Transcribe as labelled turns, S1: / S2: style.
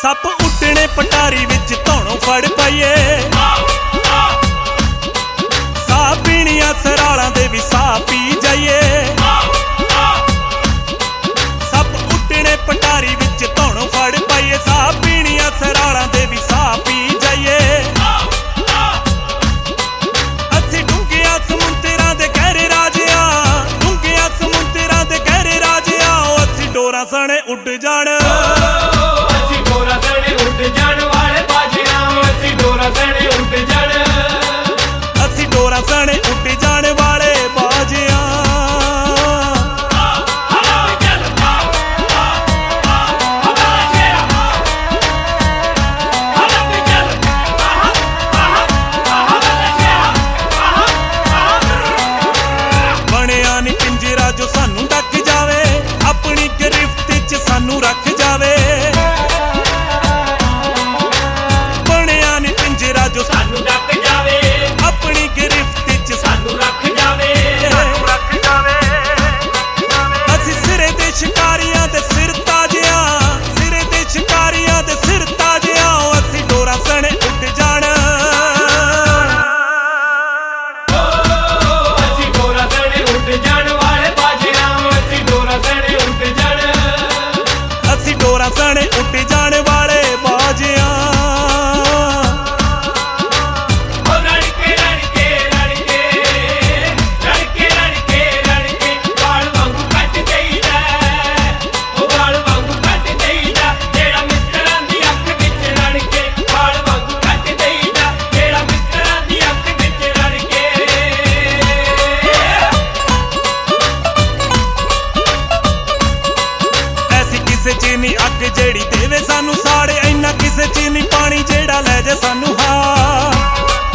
S1: ਸੱਪ ਉੱਡਣੇ ਪਟਾਰੀ ਵਿੱਚ ਧੌਣੋਂ ਫੜ ਪਈਏ। ਸਾਹ ਪੀਣੀਆਂ ਸਰਾਲਾਂ ਦੇ ਵੀ ਸਾਹ ਪੀ ਜਾਈਏ। ਸੱਪ ਉੱਡਣੇ ਪਟਾਰੀ ਵਿੱਚ ਧੌਣੋਂ ਫੜ ਪਈਏ। ਸਾਹ ਪੀਣੀਆਂ ਸਰਾਲਾਂ ਦੇ ਵੀ ਸਾਹ ਪੀ ਜਾਈਏ। ਅਸੀਂ ਡੂੰਘਿਆਂ ਸਮੁੰਦਰਾਂ ਦੇ ਗਹਿਰੇ ਰਾਜਿਆਂ, ਡੂੰਘਿਆਂ ਸਮੁੰਦਰਾਂ ਦੇ ਗਹਿਰੇ ਰਾਜਿਆਂ। ਅਸੀਂ ਡੋਰਾਂ ਸਣੇ ਉੱਡ ਜਾਣ,
S2: ਅਸੀਂ ਡੋਰਾਂ ਸਣੇ ਉੱਡ ਜਾਣ ਵਾਲੇ ਬਾਜਿਆਂ। ਅਸੀਂ ਡੋਰਾਂ ਸਣੇ ਉੱਡ ਜਾਣ,
S1: ਅਸੀਂ ਡੋਰਾਂ ਸਣੇ ਉੱਡ ਜਾਣ ਵਾਲੇ ਬਾਜਿਆਂ। ਬਣਿਆ ਨੀ ਪਿੰਜਰਾ ਜੋ ਸਾਨੂੰ ਢੱਕ ਜਾਵੇ, ਆਪਣੀ ਗ੍ਰਿਫਤ 'ਚ ਸਾਨੂੰ ਰੱਖ ਜਾਵੇ। ਬਣਿਆ ਨੀ ਪਿੰਜਰਾ ਜੋ
S2: ਸਾਨੂੰ ਡੱਕ ਜਾਵੇ,
S1: ਆਪਣੀ ਗ੍ਰਿਫਤ 'ਚ
S2: ਸਾਨੂੰ ਰੱਖ ਜਾਵੇ।
S1: ਅਸੀਂ ਸਿਰੇ ਦੇ ਸ਼ਿਕਾਰੀਆਂ ਦੇ ਸਿਰ ਤਾਜਿਆਂ, ਸਿਰੇ ਦੇ ਸ਼ਿਕਾਰੀਆਂ ਦੇ ਸਿਰ ਤਾਜਿਆਂ। ਅਸੀਂ ਡੋਰਾਂ ਸਣੇ ਉੱਡ ਜਾਣ,
S2: ਅਸੀਂ ਡੋਰਾਂ ਸਣੇ ਉੱਡ ਜਾਣ ਵਾਲੇ ਬਾਜਿਆਂ। ਅਸੀਂ ਡੋਰਾਂ ਸਣੇ ਉੱਡ ਜਾਣ,
S1: ਅਸੀਂ ਡੋਰਾਂ ਸਣੇ ਉੱਡ ਜਾਣ ਵਾਲੇ ਬਾਜਿਆਂ।
S2: ਵਾਲ ਵਾਂਗੂ ਕੱਟ ਦੇਈਦਾ, ਉਹ ਵਾਲ ਵਾਂਗੂ ਕੱਟ ਦੇਈਦਾ। ਜਿਹੜਾ ਮਿੱਤਰਾਂ ਦੀ ਅੱਖ ਵਿੱਚ ਰਲ ਕੇ, ਵਾਲ ਵਾਂਗੂ ਕੱਟ ਦੇਈਦਾ। ਜਿਹੜਾ ਮਿੱਤਰਾਂ ਦੀ ਅੱਖ ਵਿੱਚ ਰਲ ਕੇ।
S1: ਐਸੀ ਕਿਸੇ 'ਚ ਨੀ ਅੱਗ ਜਿਹੜੀ ਦੇਵੇ ਸਾਨੂੰ ਸਾੜੇ। ਇੰਨਾ ਕਿਸੇ 'ਚ ਨੀ ਪਾਣੀ ਜਿਹੜਾ ਲੈ ਜੇ ਸਾਨੂੰ ਹਾਂ।